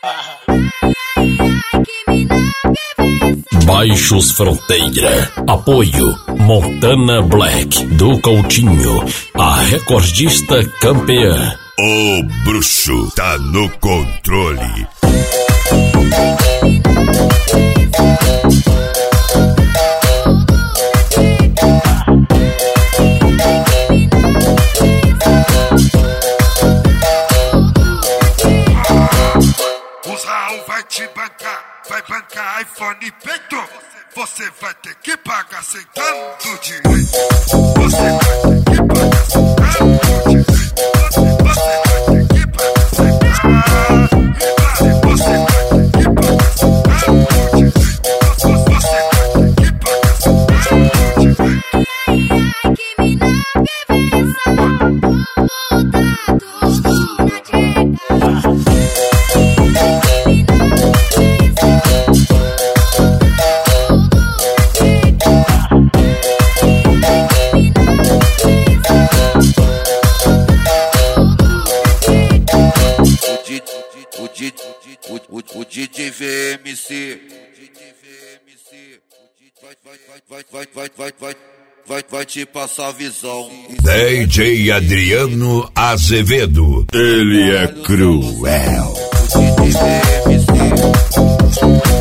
Baixos Fronteira. Apoio Montana Black do Coutinho, a recordista campeã. O bruxo tá no controle. O Raul vai te bancar, vai bancar iPhone e peito. Você vai ter que pagar sentando direito. Você vai ter que pagar sentando direito. Você vai ter que pagar sentando. Você vai ter que pagar sentando direito. Você vai ter que pagar sentando direito. O DJ VMC vai te passar a visão. DJ Adriano Azevedo, ele é cruel. O DJ VMC